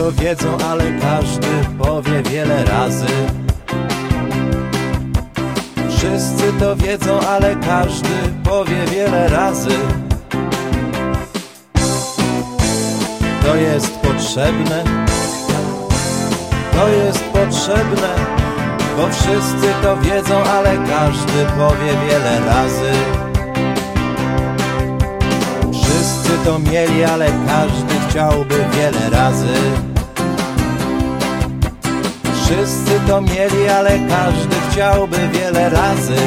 to wiedzą, ale każdy powie wiele razy. Wszyscy to wiedzą, ale każdy powie wiele razy. To jest potrzebne, to jest potrzebne, bo wszyscy to wiedzą, ale każdy powie wiele razy. Wszyscy to mieli, ale każdy chciałby wiele razy. Wszyscy to mieli, ale każdy chciałby wiele razy.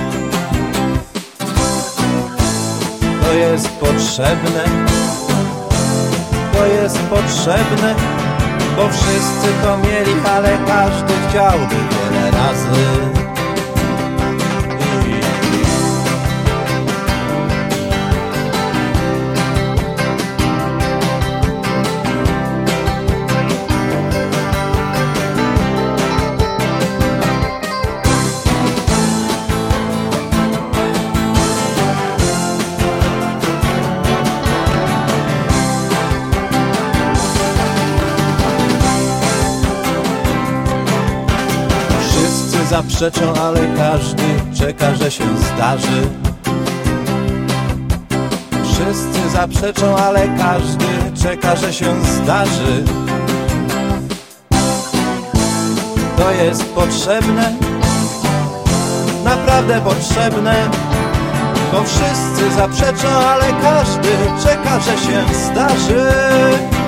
To jest potrzebne, to jest potrzebne, bo wszyscy to mieli, ale każdy chciałby wiele razy. Zaprzeczą, ale każdy czeka, że się zdarzy. Wszyscy zaprzeczą, ale każdy czeka, że się zdarzy. To jest potrzebne, naprawdę potrzebne, bo wszyscy zaprzeczą, ale każdy czeka, że się zdarzy.